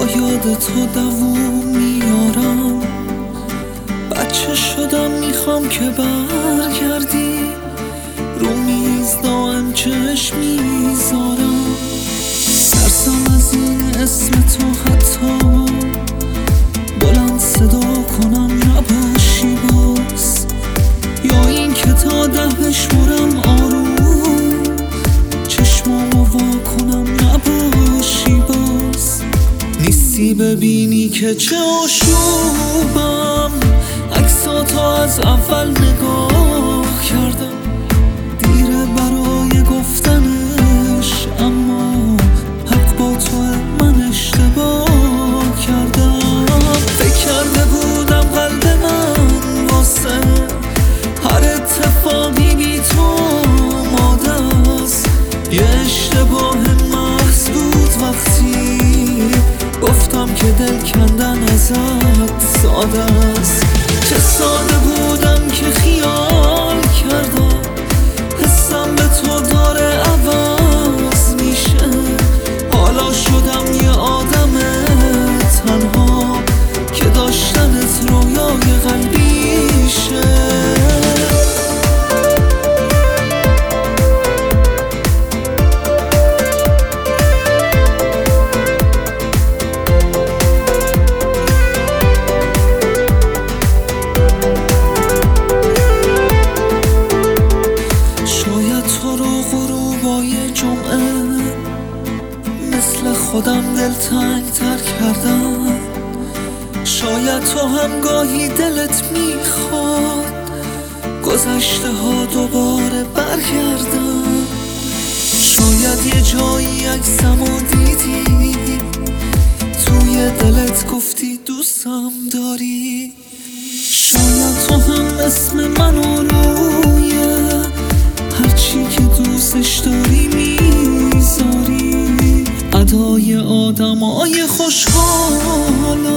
یاد تو دووم میارم. بچه شدم میخوام که برگردی، رو میز دائم چشم میذارم. ترسم از این اسم تو حتی بلند صدا کنم نباشی باز، یا این که تا 10 بشمرم آروم چشمامو وا کنم نباشی باز. نیستی ببینی که چه آشوبم، عکساتو از اول نگاه کردم. دیره برای گفتنش اما حق با تو، من اشتباه کردم. فکر کرده بودم قلب من واسه هر اتفاقی بی تو آماده است. یه اشتباه محض بود وقتی گفتم که دل کندن ازت ساده است. چه ساده بودم که خیال کردم حسم به تو داره عوض میشه. حالا شدم یه آدم تنها که داشتنت رویای قلبیشه. مثل خودم دلتنگ تر کردم. شاید تو هم گاهی دلت میخواد گذشته ها دوباره برگردم. شاید یه جایی عکسمو دیدی، توی دلت گفتی دوستم داری. شاید تو هم اسم منو روی هرچی که دوستش داری میذاری. ادای آدمای خوشحال